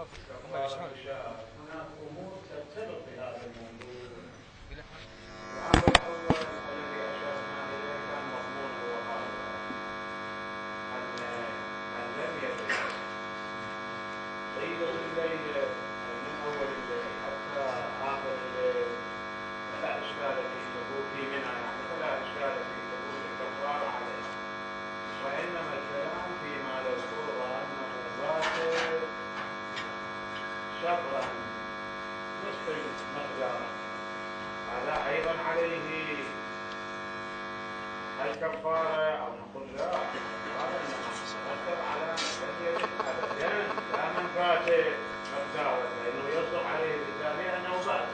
هناك أمور ترتبط بهذا الموضوع. الأمر الأول الذي أشرنا إليه كان مضمونه وهذا أن من لم يدرك طيلة الليل من أول الليل حتى آخر الليل فلا إشكال في منى، يعني فلا إشكال في ثبوت الكفارة عليه، وإنما الكلام فيما لو فرض أنه باطل شطرا نصف المقدار، هذا أيضا عليه الكفارة، أو نقول لا هذا يترتب على أبدا لا من فات مقداره، لأنه يصدق عليه بالتالي أنه باطل.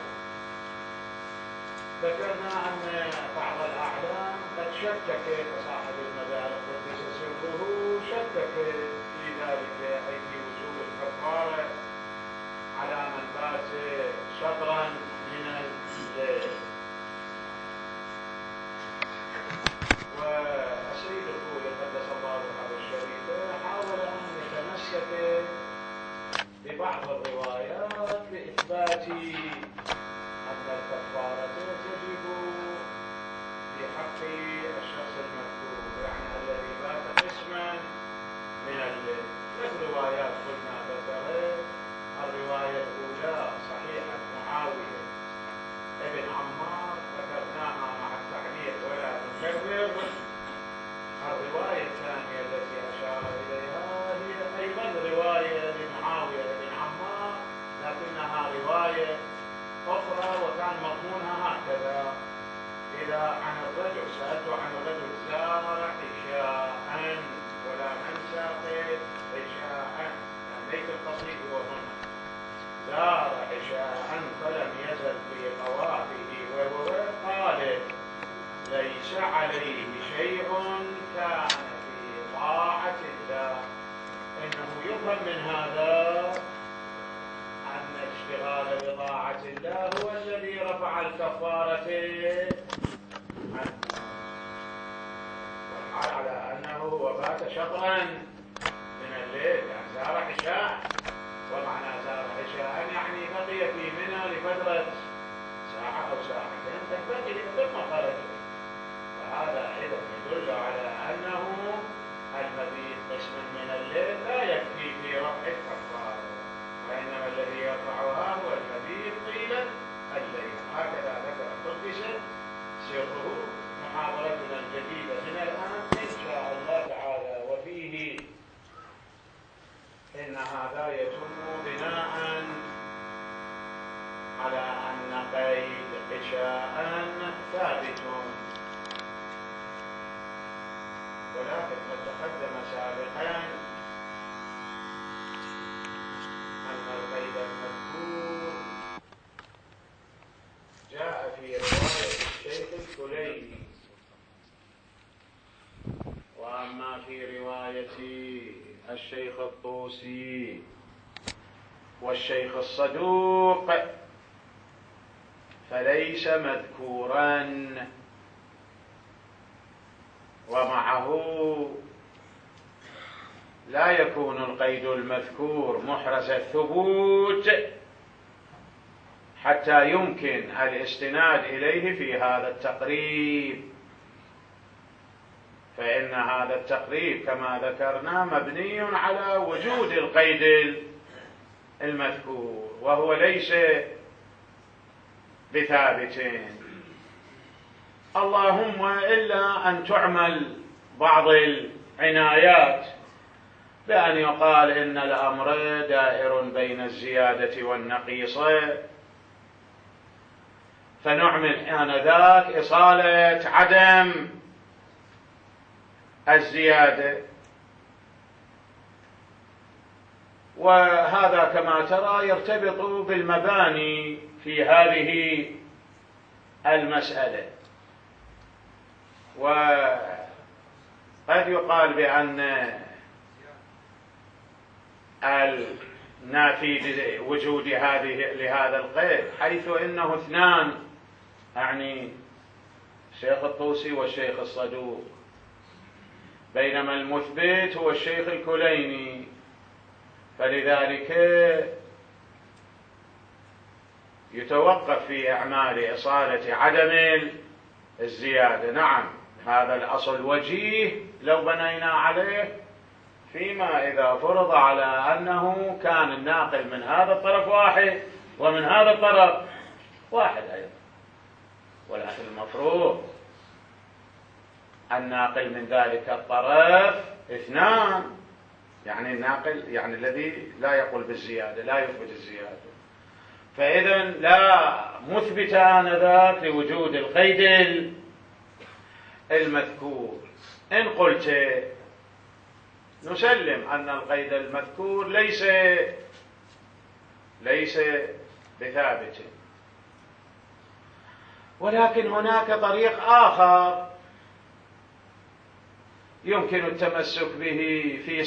ذكرنا أن بعض الأعلام قد شكك كصاحب المدارك قدس سره، شكك في ذلك أي في وجوب الكفارة على من فات شطرا من الليل. والسيد الخوي قدس الله روحه الشريفة حاول أن يتمسك ببعض الروايات لإثبات أن الكفارة تجب في حق الشخص المذكور، يعني الذي فات قسما من الليل. الروايات قلنا ذكرت الرواية الأولى صحيحة معاوية ابن عمار ذكرناها مع التعليق ولا نكرر. الرواية الثانية التي أشار إليها هي أيضا رواية لمعاوية ابن عمار، لكنها رواية أخرى وكان مضمونها هكذا: إذا عن الرجل سألت عن الرجل زار عشاء ولا ننسى عشاء، ليس القصيد هو هنا زار عشاء فلم يزل في طوافه وهو قال ليس عليه شيء كان في طاعة الله. إنه يفهم من هذا أن الاشتغال بطاعة الله هو الذي رفع الكفارة عنه، والحال على أنه وفات شطرا من الليل، يعني زار عشاء، ومعنى زار عشاء يعني بقي في منى لفترة ساعة أو ساعتين فبقي ثم خرج. فهذا أيضا يدل على أنه المبيت قسما من الليل لا يكفي في رفع الكفارة، وإنما الذي يرفعها هو المبيت طيلة الليل. هكذا ذكر قدس سره. محاضرتنا الجديدة من الآن إن شاء الله تعالى، وفيه إن هذا يتم بناء على أن قيد عشاء ثابت، ولكن قد تقدم سابقا أن القيد المذكور جاء في رواية الشيخ الكليني، وأما في رواية الشيخ الطوسي والشيخ الصدوق فليس مذكورا، ومعه لا يكون القيد المذكور محرز الثبوت حتى يمكن الاستناد إليه في هذا التقريب، فإن هذا التقريب كما ذكرنا مبني على وجود القيد المذكور، وهو ليس بثابت، اللهم إلا أن تعمل بعض العنايات بأن يقال إن الأمر دائر بين الزيادة والنقيصة، فنعمل آنذاك إصالة عدم الزيادة. وهذا كما ترى يرتبط بالمباني في هذه المسألة. وقد يقال بأن النافي وجود لهذا القيد حيث إنه اثنان، يعني الشيخ الطوسي والشيخ الصدوق، بينما المثبت هو الشيخ الكليني، فلذلك يتوقف في إعمال إصالة عدم الزيادة. نعم، هذا الأصل وجيه لو بنينا عليه، فيما إذا فرض على أنه كان الناقل من هذا الطرف واحد ومن هذا الطرف واحد أيضا، ولكن المفروض الناقل من ذلك الطرف اثنان، يعني الناقل يعني الذي لا يقول بالزيادة، لا يثبت الزيادة، فإذا لا مثبت آنذاك لوجود القيد المذكور. إن قلت نسلم أن القيد المذكور ليس بثابت، ولكن هناك طريق آخر يمكن التمسك به في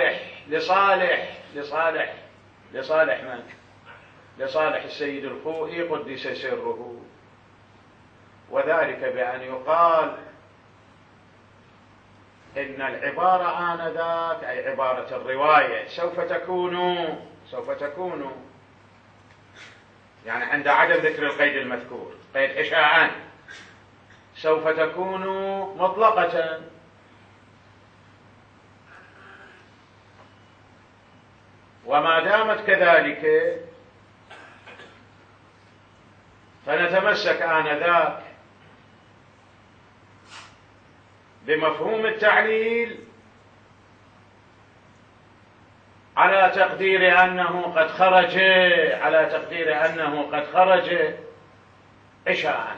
لصالح من؟ لصالح السيد الخوئي قدس سره، وذلك بأن يقال إن العبارة آنذاك أي عبارة الرواية سوف تكون يعني عند عدم ذكر القيد المذكور، قيد إشاعا، سوف تكون مطلقة، وما دامت كذلك فنتمسك آنذاك بمفهوم التعليل على تقدير أنه قد خرج إشاعا.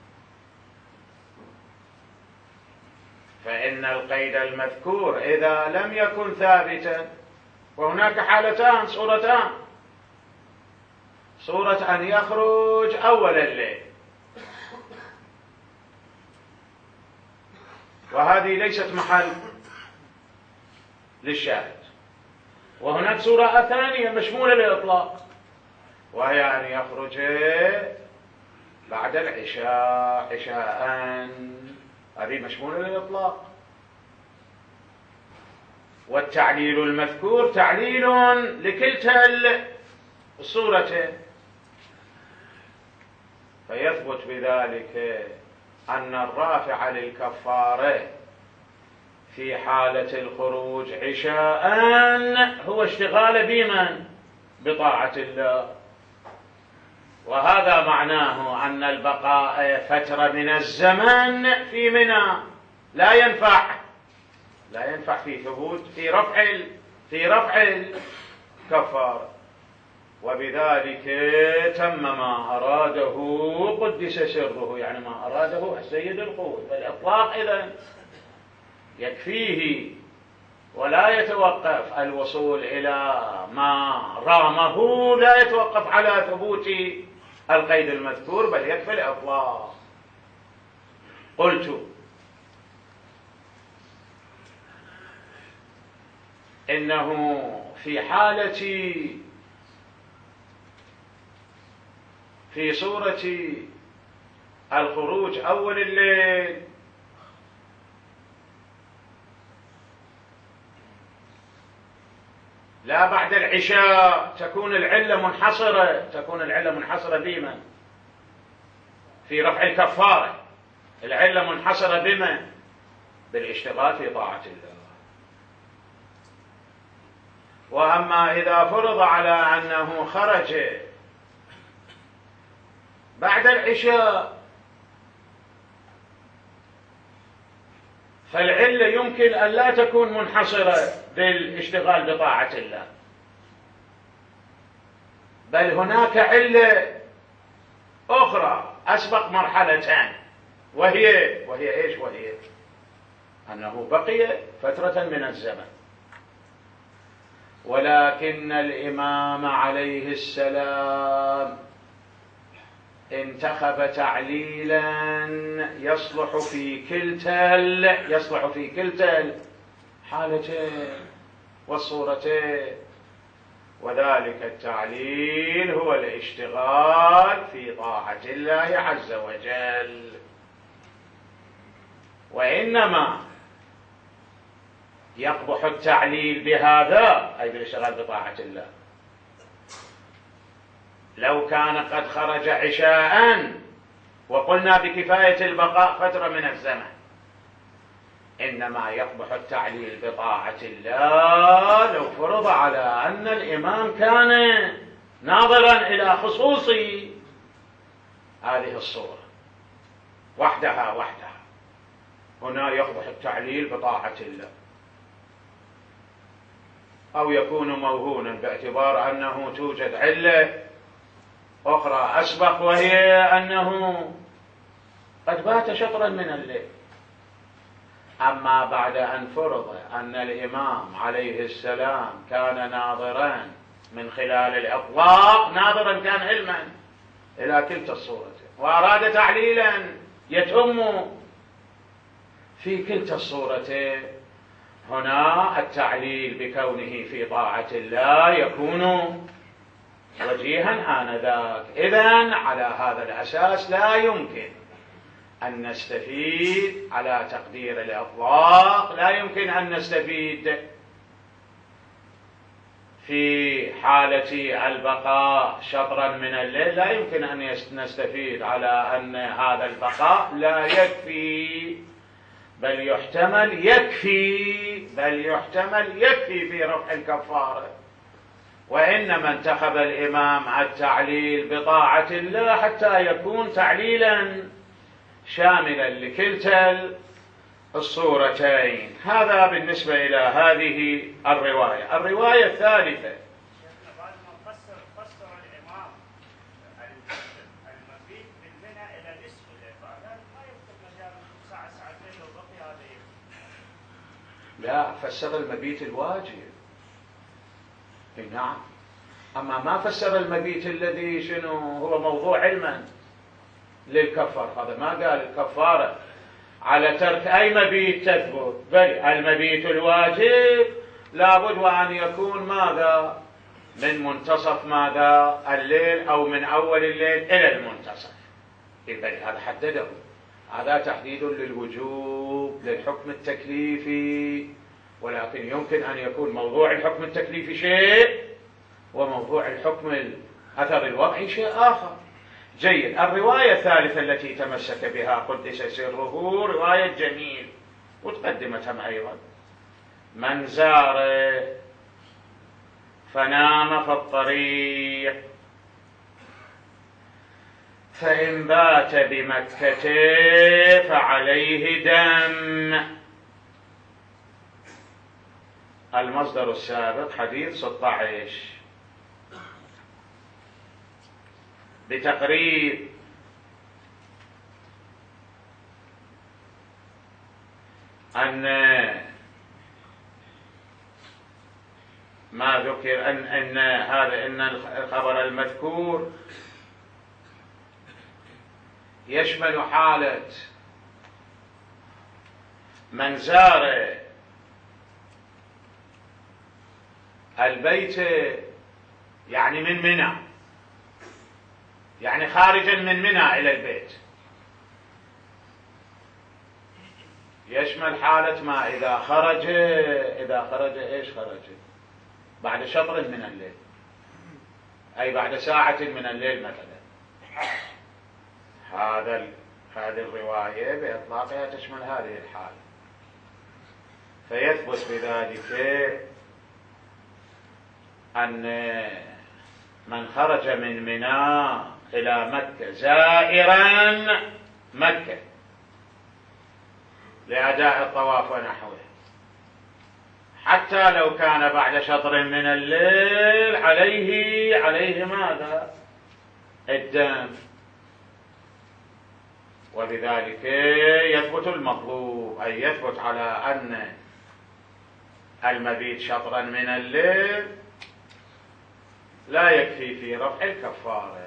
فإن القيد المذكور إذا لم يكن ثابتا، وهناك حالتان، صورة أن يخرج أول الليل، وهذه ليست محل للشاهد، وهناك صورة ثانية مشمولة للإطلاق، وهي أن يخرج بعد العشاء عشاء، هذه مشمولة للإطلاق. والتعليل المذكور تعليل لكلتا الصورتين، فيثبت بذلك أن الرافع للكفارة في حالة الخروج عشاء هو اشتغال بمن؟ بطاعة الله، وهذا معناه أن البقاء فترة من الزمن في منى لا ينفع في ثبوت في رفع الكفارة، وبذلك تم ما أراده قدس سره، يعني ما أراده السيد الخوئي. فالإطلاق إذن يكفيه، ولا يتوقف الوصول إلى ما رامه، لا يتوقف على ثبوت القيد المذكور، بل يكفي الإطلاق. قلت إنه في صورة الخروج أول الليل لا بعد العشاء تكون العلة منحصرة بمن؟ في رفع الكفارة العلة منحصرة بمن؟ بالاشتغال في طاعة الله. وأما إذا فرض على أنه خرج بعد العشاء فالعلة يمكن أن لا تكون منحصرة بالاشتغال بطاعة الله، بل هناك علة أخرى أسبق مرحلتان، وهي إيش؟ وهي أنه بقي فترة من الزمن، ولكن الإمام عليه السلام انتخب تعليلا يصلح في كلتا الحالتين والصورتين، وذلك التعليل هو الاشتغال في طاعة الله عز وجل. وإنما يقبح التعليل بهذا، أي بالاشتغال بطاعة الله، لو كان قد خرج عشاء وقلنا بكفاية البقاء فترة من الزمن، إنما يقبح التعليل بطاعة الله لو فرض على أن الإمام كان ناظرا إلى خصوص هذه الصورة وحدها، هنا يقبح التعليل بطاعة الله، أو يكون موهونا باعتبار أنه توجد علة أخرى أسبق، وهي أنه قد بات شطرا من الليل. أما بعد أن فرض أن الإمام عليه السلام كان ناظرا من خلال الإطلاق، ناظرا كان علما إلى كلتا الصورتين، وأراد تعليلا يتم في كلتا الصورتين، هنا التعليل بكونه في طاعة الله يكون وجيها آنذاك. إذن على هذا الأساس لا يمكن أن نستفيد على تقدير الإطلاق، لا يمكن أن نستفيد في حالة البقاء شطرا من الليل، لا يمكن أن نستفيد على أن هذا البقاء لا يكفي، بل يحتمل يكفي في رفع الكفارة. وإنما انتخب الإمام التعليل بطاعة الله حتى يكون تعليلا شاملا لكلتا الصورتين. هذا بالنسبة إلى هذه الرواية. الرواية الثالثة، بعد ما فسر الإمام المبيت بالمنى إلى نصف الليل، فهذا ما يكتب مجال ساعة ساعتين لو بقي هذا لا، فسر المبيت الواجب. نعم، أما ما فسر المبيت الذي شنو هو موضوع علما للكفار، هذا ما قال الكفارة على ترك أي مبيت تثبت، بل المبيت الواجب لابد وأن يكون ماذا؟ من منتصف ماذا؟ الليل، أو من أول الليل إلى المنتصف. بل هذا حدده، هذا تحديد للوجوب للحكم التكليفي، ولكن يمكن أن يكون موضوع الحكم التكليفي شيء وموضوع الحكم الأثر الوضعي شيء آخر. جيد. الرواية الثالثة التي تمسك بها قدس سره رواية جميل وتقدمتهم أيضا: من زار فنام في الطريق فإن بات بمكة فعليه دم. المصدر السابق حديث 16 بتقريب أن ما ذكر أن هذا أن الخبر المذكور يشمل حالة من زار البيت يعني من منى، يعني خارجا من منى إلى البيت، يشمل حالة ما إذا خرج إيش خرج؟ بعد شطر من الليل، أي بعد ساعة من الليل مثلا. هذه الرواية بإطلاقها تشمل هذه الحالة، فيثبت بذلك أن من خرج من منى إلى مكة زائرا مكة لأداء الطواف ونحوه، حتى لو كان بعد شطر من الليل عليه ماذا؟ الدم. وبذلك يثبت المطلوب، أي يثبت على أن المبيت شطرا من الليل لا يكفي في رفع الكفارة.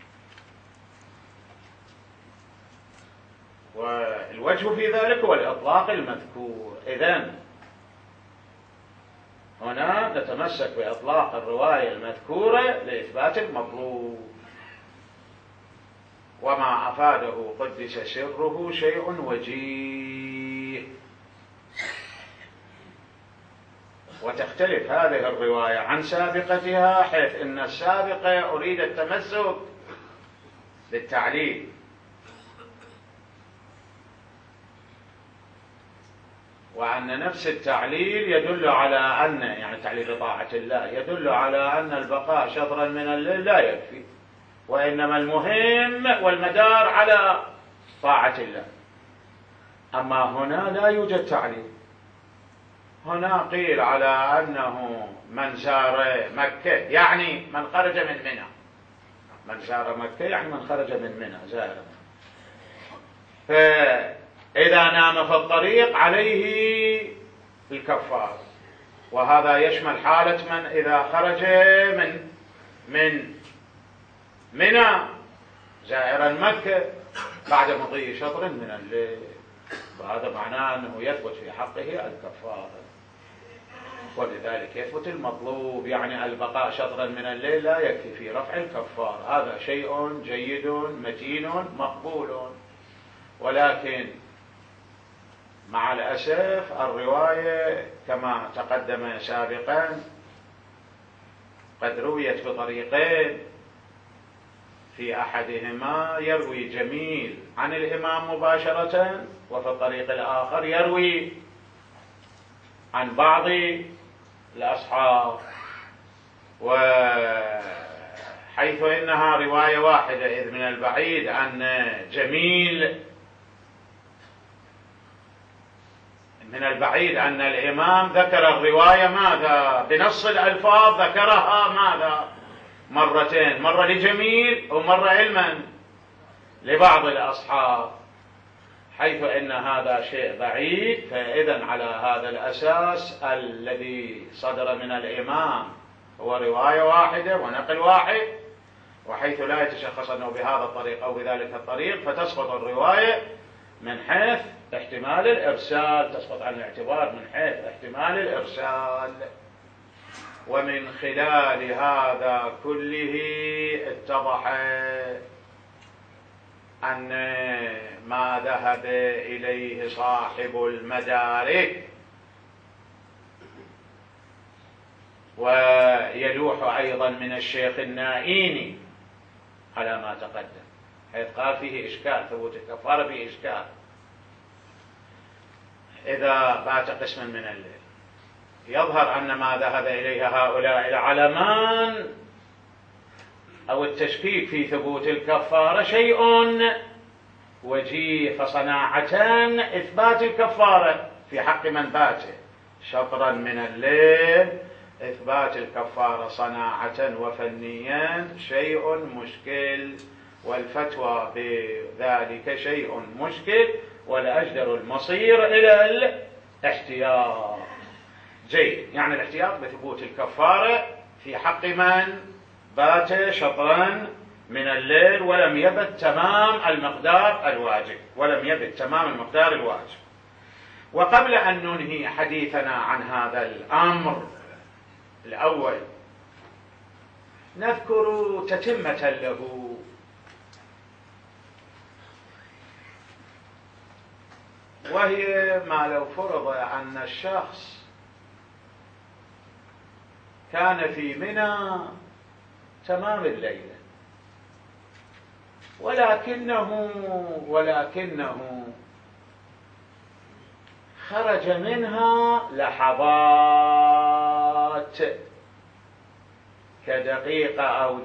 والوجه في ذلك هو الإطلاق المذكور. إذن هنا نتمسك بإطلاق الرواية المذكورة لإثبات المطلوب، وما أفاده قدس سره شيء وجيه. وتختلف هذه الرواية عن سابقتها، حيث إن السابقة أريد التمسك بالتعليل، وأن نفس التعليل يدل على أن، يعني تعليل طاعة الله يدل على أن البقاء شطرا من الليل لا يكفي، وإنما المهم والمدار على طاعة الله. أما هنا لا يوجد تعليل، هنا قيل على أنه من زار مكة يعني من خرج من منى، من زار مكة يعني من خرج من منى زائرا، فإذا نام في الطريق عليه الكفار، وهذا يشمل حالة من إذا خرج من منى زائرا مكة بعد مضي شطر من الليل، وهذا معناه أنه يثبت في حقه الكفارة، ولذلك يثبت المطلوب، يعني البقاء شطرا من الليل لا يكفي في رفع الكفار، هذا شيء جيد متين مقبول. ولكن مع الأسف الرواية كما تقدم سابقا قد رويت بطريقين، في أحدهما يروي جميل عن الإمام مباشرة، وفي الطريق الآخر يروي عن بعض الأصحاب، وحيث إنها رواية واحدة، إذ من البعيد أن جميل، من البعيد أن الإمام ذكر الرواية ماذا بنص الألفاظ، ذكرها ماذا مرتين، مرة لجميل ومرة علما لبعض الأصحاب، حيث إن هذا شيء بعيد. فإذا على هذا الأساس الذي صدر من الإمام هو رواية واحدة ونقل واحد، وحيث لا يتشخص أنه بهذا الطريق أو بذلك الطريق، فتسقط الرواية من حيث احتمال الإرسال، تسقط عن الاعتبار من حيث احتمال الإرسال. ومن خلال هذا كله اتضح أن ما ذهب إليه صاحب المدارك ويلوح أيضا من الشيخ النائيني على ما تقدم، حيث قال فيه إشكال، ثبوت الكفارة فيه إشكال إذا بات قسما من الليل. يظهر أن ما ذهب إليه هؤلاء العلمان أو التشكيك في ثبوت الكفارة شيء وجيه، فصناعة إثبات الكفارة في حق من بات شطرا من الليل، إثبات الكفارة صناعة وفنيا شيء مشكل، والفتوى بذلك شيء مشكل، والأجدر المصير إلى الاحتياط. جيد، يعني الاحتياط بثبوت الكفارة في حق من بات شطرا من الليل ولم يبت تمام المقدار الواجب، ولم يبت تمام المقدار الواجب. وقبل أن ننهي حديثنا عن هذا الأمر الأول نذكر تتمة له، وهي ما لو فرض أن الشخص كان في منى تمام الليلة، ولكنه خرج منها لحظات كدقيقة أو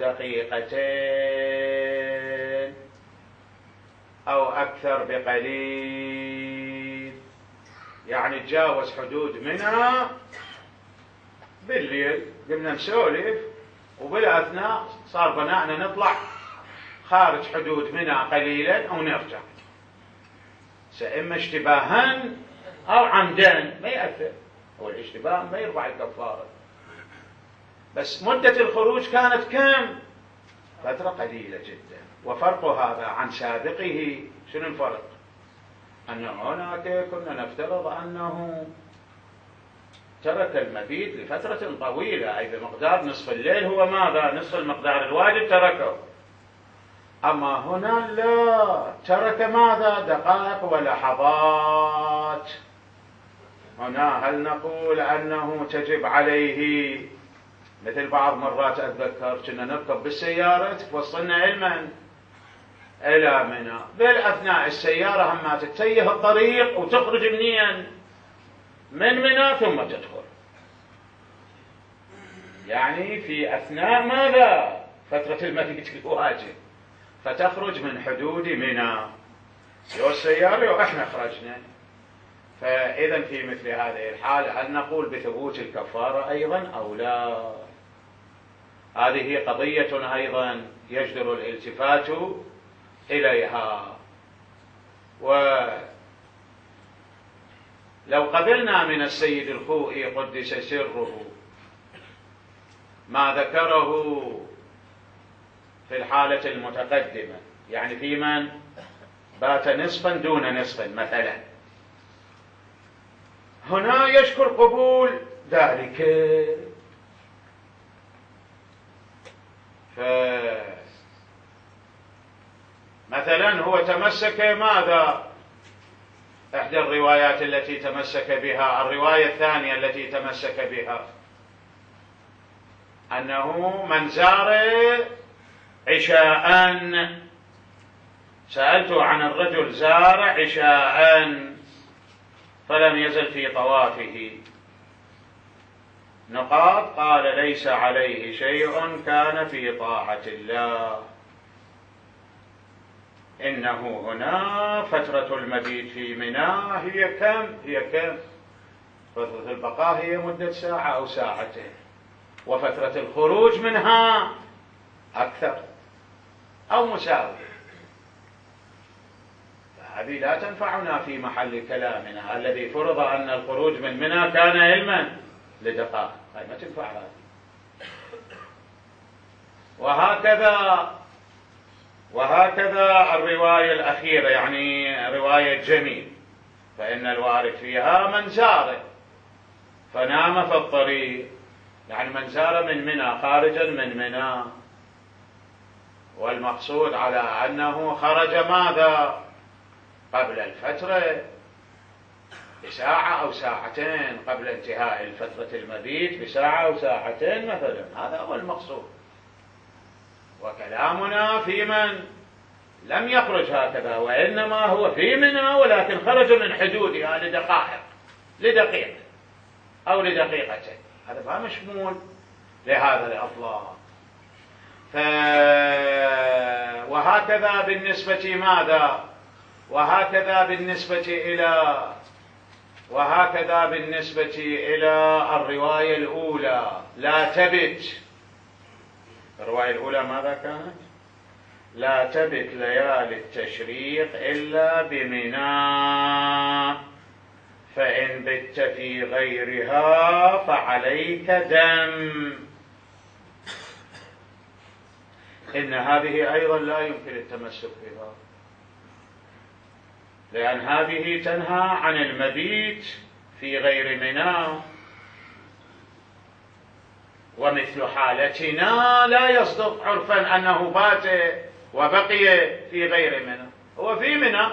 دقيقتين أو أكثر بقليل، يعني تجاوز حدود منى بالليل، قمنا نسولف وبالأثناء صار بناءنا نطلع خارج حدود منى قليلا أو نرجع، إما اشتباها أو عمدا ما يأثر، هو الاشتباه ما يرفع الكفارة، بس مدة الخروج كانت كم؟ فترة قليلة جدا. وفرق هذا عن سابقه شنو الفرق؟ أن هناك كنا نفترض أنه ترك المبيت لفترة طويلة، أي بمقدار نصف الليل، هو ماذا؟ نصف المقدار الواجب تركه. أما هنا لا، ترك ماذا؟ دقائق ولحظات. هنا هل نقول أنه تجب عليه مثل بعض مرات أتذكر كنا نركب بالسيارة توصلنا إلى منى، بالأثناء السيارة هم تتيه الطريق وتخرج منين؟ من منى ثم تدخل، يعني في أثناء ماذا؟ فترة المبيت الواجب، فتخرج من حدود منى والسيارة وإحنا خرجنا. فإذا في مثل هذه الحالة هل نقول بثبوت الكفارة أيضا أو لا؟ هذه قضية أيضا يجدر الالتفات إليها. ولو قبلنا من السيد الخوئي قدس سره ما ذكره في الحالة المتقدمة، يعني في من بات نصفا دون نصف مثلا، هنا يشكر قبول ذلك. مثلا هو تمسك ماذا؟ إحدى الروايات التي تمسك بها، الرواية الثانية التي تمسك بها أنه من زار عشاء، سألت عن الرجل زار عشاء فلم يزل في طوافه نقاط، قال ليس عليه شيء كان في طاعة الله، إنه هنا فترة المبيت في منى هي كم؟ فترة البقاء هي مدة ساعة أو ساعتين، وفترة الخروج منها أكثر أو مساوية. فهذه لا تنفعنا في محل كلامنا الذي فرض أن الخروج من منى كان علما لدقائق، هاي ما تنفع هذه. وهكذا الرواية الأخيرة، يعني رواية جميل، فإن الوارد فيها من زار فنام في الطريق، يعني من زار من منى خارجا من منى، والمقصود على أنه خرج ماذا؟ قبل الفترة بساعة أو ساعتين، قبل انتهاء الفترة المبيت بساعة أو ساعتين مثلا، هذا هو المقصود. وكلامنا في من لم يخرج هكذا، وإنما هو في منى ولكن خرج من حدودها لدقيقة أو لدقيقتين، هذا ما مشمول لهذا الإطلاق. وهكذا بالنسبة ماذا؟ وهكذا بالنسبة إلى الرواية الأولى لا تبت. الرواية الأولى ماذا كانت؟ لا تبت ليالي التشريق إلا بمنى، فإن بت في غيرها فعليك دم. إن هذه أيضا لا يمكن التمسك بها، لأن هذه تنهى عن المبيت في غير منى، ومثل حالتنا لا يصدق عرفا أنه بات وبقي في غير منى، هو في منى،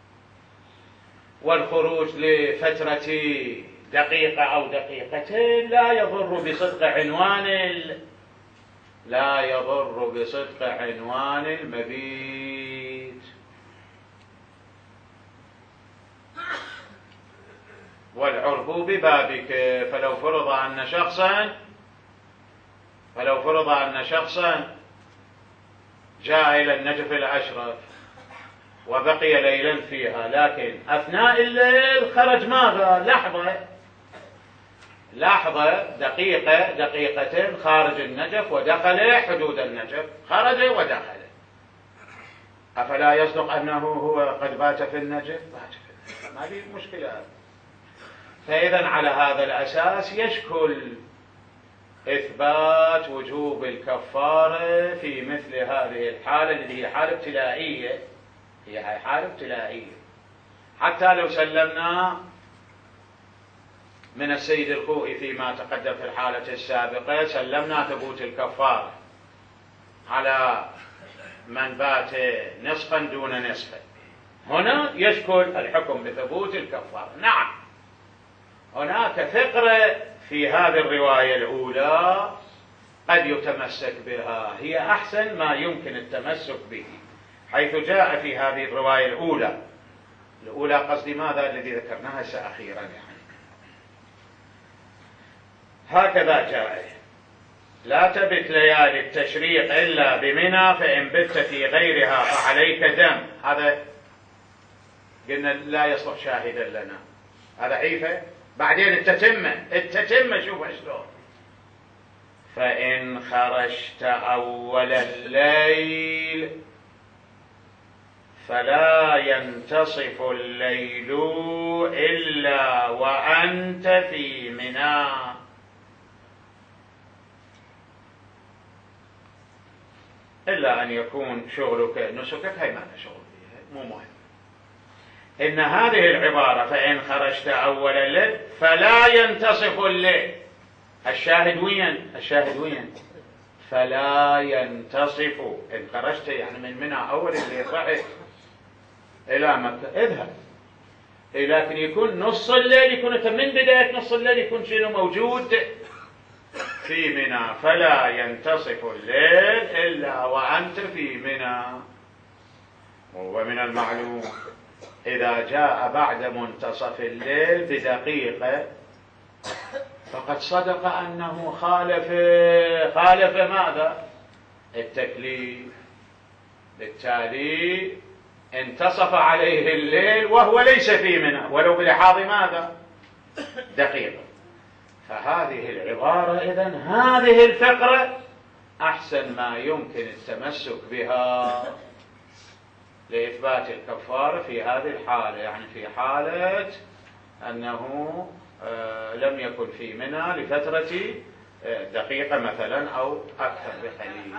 والخروج لفترة دقيقة أو دقيقتين لا يضر بصدق عنوان المبيت. والعرف ببابك، فلو فرض أن شخصا جاء إلى النجف الأشرف وبقي ليلا فيها، لكن أثناء الليل خرج ماذا؟ لحظة دقيقة دقيقتين خارج النجف ودخل حدود النجف، خرج ودخل، أفلا يصدق أنه هو قد بات في النجف؟ هذه مشكلة. فإذا على هذا الأساس يشكل إثبات وجوب الكفارة في مثل هذه الحالة التي هي حالة ابتلائية، هي حالة ابتلائية. حتى لو سلمنا من السيد الخوئي فيما تقدم في الحالة السابقة، سلمنا ثبوت الكفارة على من بات نصفا دون نصف، هنا يشكل الحكم بثبوت الكفارة. نعم، هناك فقرة في هذه الرواية الأولى قد يتمسك بها، هي أحسن ما يمكن التمسك به، حيث جاء في هذه الرواية الأولى قصدي ماذا الذي ذكرناها أخيرا يعني. هكذا جاء: لا تبت ليالي التشريق إلا بمنى، فإن بت في غيرها فعليك دم. هذا قلنا لا يصلح شاهدا لنا، هذا عيفة. بعدين التتمة شوف شلون: فإن خرجت أول الليل فلا ينتصف الليل إلا وأنت في منى. إلا أن يكون شغلك نسكك، هي ما شغل فيها، مو مهم. إن هذه العبارة فإن خرجت أول الليل فلا ينتصف الليل، الشاهد وين؟ فلا ينتصف. إن خرجت يعني من منى أول الليل رحت إلى مكة، اذهب، لكن يكون نص الليل، يكون من بداية نص الليل يكون شنو موجود في منى. فلا ينتصف الليل إلا وأنت في منى. ومن المعلوم إذا جاء بعد منتصف الليل بدقيقة فقد صدق أنه خالف ماذا؟ التكليف. بالتالي انتصف عليه الليل وهو ليس في منى ولو بلحاظ ماذا؟ دقيقة. فهذه العبارة إذن هذه الفقرة أحسن ما يمكن التمسك بها لإثبات الكفارة في هذه الحالة، يعني في حالة أنه لم يكن في منى لفترة دقيقة مثلا أو أكثر بقليل.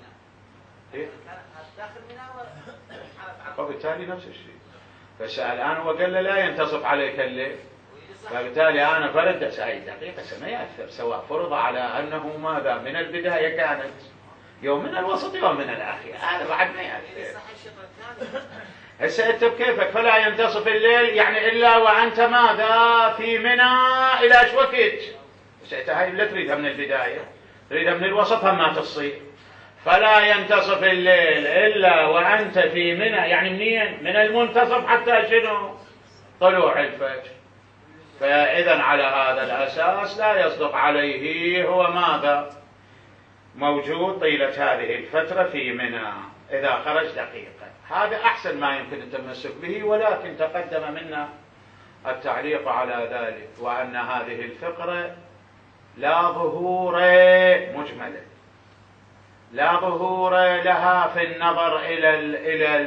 وبالتالي نفس الشيء. بس الآن هو قال له لا ينتصف عليك الليل، فبالتالي أنا فرد هاي دقيقة ما يأثر، سواء فرض على أنه ماذا من البداية كانت يوم من الوسط يوم من الأخير، هذا بعد ما يأثر. هسه أنت بكيفك فلا ينتصف الليل يعني إلا وأنت ماذا؟ في منى إلى ايش وقت؟ هسه هاي لا تريدها من البداية، تريدها من الوسط هم ما تصير. فلا ينتصف الليل إلا وأنت في منى، يعني منين؟ من المنتصف حتى شنو؟ طلوع الفجر. فإذا على هذا الأساس لا يصدق عليه هو ماذا؟ موجود طيلة هذه الفترة في منى إذا خرج دقيقة. هذا أحسن ما يمكن التمسك به، ولكن تقدم منا التعليق على ذلك، وأن هذه الفقرة لا ظهور مجملة، لا ظهور لها في النظر إلى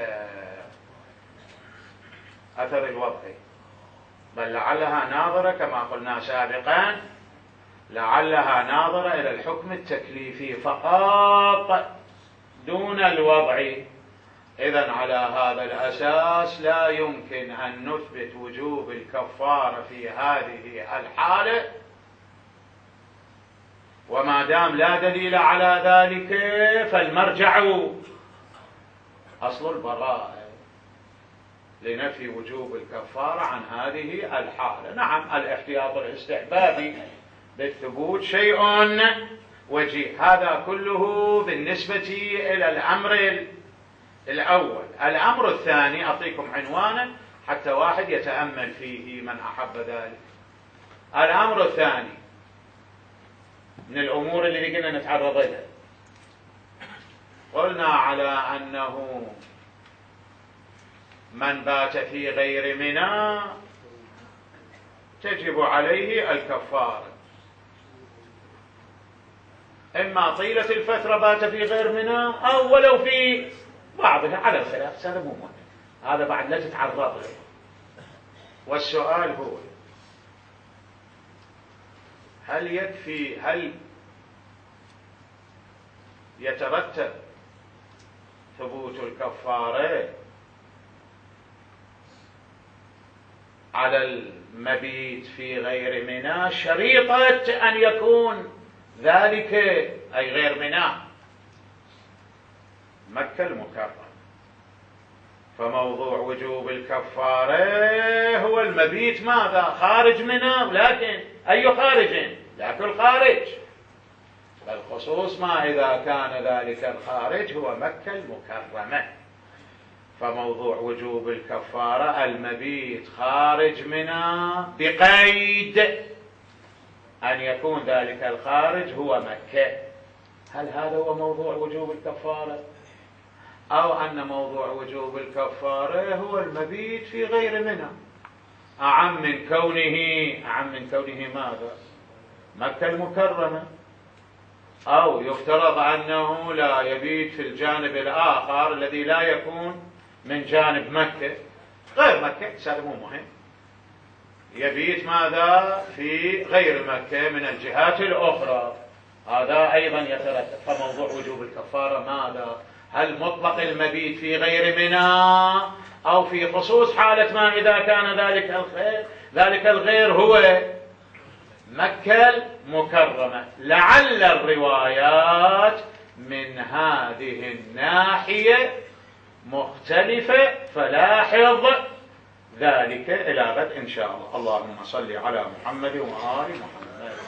الأثر الوضعي، بل لعلها ناظرة كما قلنا سابقا، لعلها ناظرة إلى الحكم التكليفي فقط دون الوضعي. إذن على هذا الأساس لا يمكن أن نثبت وجوب الكفارة في هذه الحالة، وما دام لا دليل على ذلك فالمرجع أصل البراءة لنفي وجوب الكفارة عن هذه الحالة. نعم الإحتياط الاستحبابي بالثبوت شيء وجيه، هذا كله بالنسبة إلى الأمر الأول. الأمر الثاني أعطيكم عنوانا حتى واحد يتأمل فيه من أحب ذلك. الأمر الثاني من الأمور اللي قلنا نتعرض لها، قلنا على أنه من بات في غير منى تجب عليه الكفارة، إما طيلة الفترة بات في غير منى أو ولو في بعضها على الخلاف، هذا مو مهم، هذا بعد لا تتعرض له. والسؤال هو هل يترتب ثبوت الكفارة على المبيت في غير منى شريطة أن يكون ذلك أي غير منى مكة المكرمة؟ فموضوع وجوب الكفارة هو المبيت ماذا؟ خارج منه، ولكن أي خارج؟ لا كل خارج، بالخصوص ما إذا كان ذلك الخارج هو مكة المكرمة. فموضوع وجوب الكفارة المبيت خارج منها بقيد أن يكون ذلك الخارج هو مكة. هل هذا هو موضوع وجوب الكفارة؟ أو أن موضوع وجوب الكفارة هو المبيت في غير منى أعم من كونه ماذا؟ مكة المكرمة، أو يفترض أنه لا يبيت في الجانب الآخر الذي لا يكون من جانب مكة غير مكة، هذا مو مهم، يبيت ماذا؟ في غير مكة من الجهات الأخرى، هذا أيضا يترتب. فموضوع وجوب الكفارة ماذا؟ هل مطلق المبيت في غير منى أو في خصوص حالة ما إذا كان ذلك الغير هو مكة المكرمة. لعل الروايات من هذه الناحية مختلفة، فلاحظ ذلك إلى غد إن شاء الله. اللهم صل على محمد وآل محمد.